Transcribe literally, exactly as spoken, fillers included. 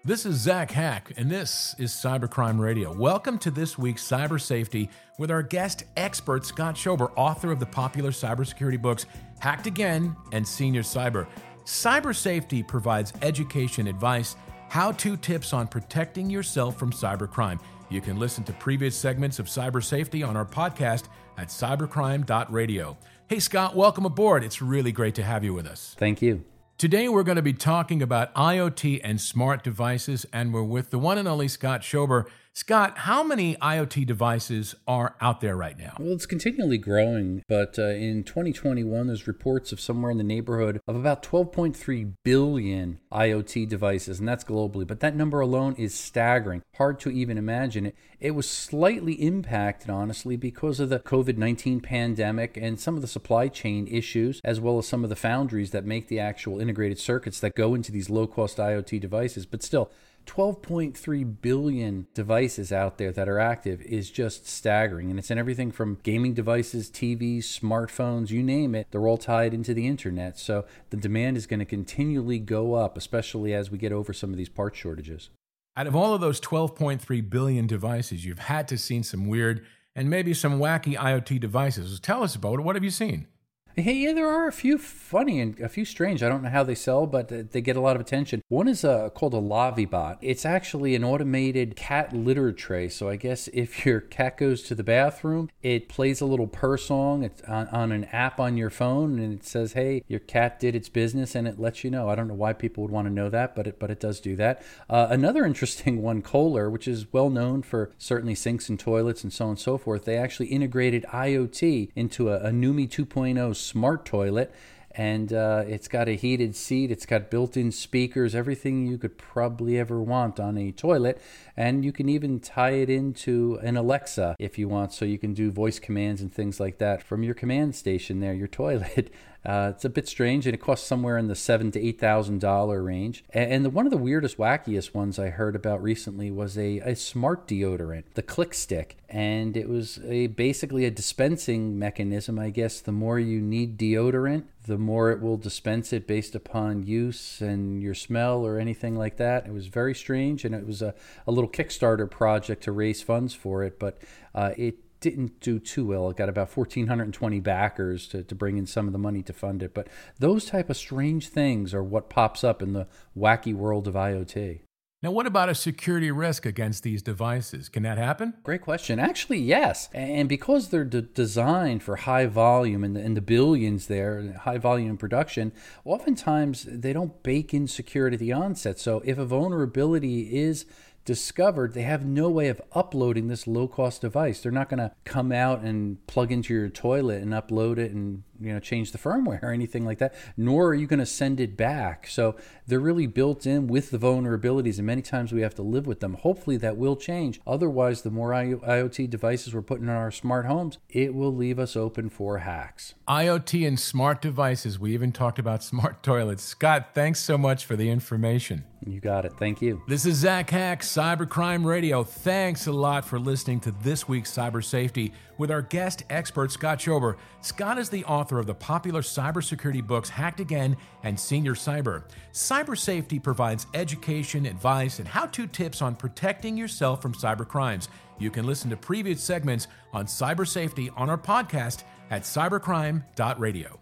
This is Zach Hack, and this is Cybercrime Radio. Welcome to this week's Cyber Safety with our guest expert, Scott Schober, author of the popular cybersecurity books Hacked Again and Senior Cyber. Cyber Safety provides education, advice, how-to tips on protecting yourself from cybercrime. You can listen to previous segments of Cyber Safety on our podcast at cybercrime dot radio. Hey, Scott, welcome aboard. It's really great to have you with us. Thank you. Today, we're going to be talking about IoT and smart devices, and we're with the one and only Scott Schober. Scott, how many IoT devices are out there right now? Well, it's continually growing, but uh, in twenty twenty-one, there's reports of somewhere in the neighborhood of about twelve point three billion IoT devices, and that's globally. But that number alone is staggering. Hard to even imagine it. It was slightly impacted, honestly, because of the covid nineteen pandemic and some of the supply chain issues, as well as some of the foundries that make the actual integrated circuits that go into these low-cost IoT devices. But still, twelve point three billion devices out there that are active is just staggering. And it's in everything from gaming devices, T Vs, smartphones, you name it. They're all tied into the internet. So the demand is going to continually go up, especially as we get over some of these part shortages. Out of all of those twelve point three billion devices, you've had to seen some weird and maybe some wacky IoT devices. Tell us about it. What have you seen? Hey, yeah, there are a few funny and a few strange. I don't know how they sell, but they get a lot of attention. One is uh, called a Lavibot. It's actually an automated cat litter tray. So I guess if your cat goes to the bathroom, it plays a little purr song. It's on, on an app on your phone, and it says, hey, your cat did its business, and it lets you know. I don't know why people would want to know that, but it, but it does do that. Uh, another interesting one, Kohler, which is well known for certainly sinks and toilets and so on and so forth. They actually integrated IoT into a, a Numi two point oh smart toilet, and uh, it's got a heated seat, it's got built-in speakers, everything you could probably ever want on a toilet, and you can even tie it into an Alexa if you want, so you can do voice commands and things like that from your command station there, your toilet. Uh, it's a bit strange, and it costs somewhere in the seven to eight thousand dollar range. And, and the, one of the weirdest, wackiest ones I heard about recently was a, a smart deodorant, the Click Stick, and it was a basically a dispensing mechanism. I guess the more you need deodorant, the more it will dispense it based upon use and your smell or anything like that. It was very strange, and it was a, a little Kickstarter project to raise funds for it, but uh, it didn't do too well. It got about one thousand four hundred twenty backers to, to bring in some of the money to fund it. But those type of strange things are what pops up in the wacky world of IoT. Now, what about a security risk against these devices? Can that happen? Great question. Actually, yes. And because they're d- designed for high volume and the, and the billions there, high volume production, oftentimes they don't bake in security at the onset. So if a vulnerability is discovered, they have no way of uploading this low-cost device. They're not going to come out and plug into your toilet and upload it and, you know, change the firmware or anything like that, nor are you going to send it back. So they're really built in with the vulnerabilities, and many times we have to live with them. Hopefully that will change. Otherwise, the more IoT devices we're putting in our smart homes, it will leave us open for hacks. IoT and smart devices. We even talked about smart toilets. Scott, thanks so much for the information. You got it. Thank you. This is Zach Hack, Cybercrime Radio. Thanks a lot for listening to this week's Cyber Safety with our guest expert, Scott Schober. Scott is the author of the popular cybersecurity books Hacked Again and Senior Cyber. Cyber Safety provides education, advice, and how-to tips on protecting yourself from cyber crimes. You can listen to previous segments on cyber safety on our podcast at cybercrime dot radio.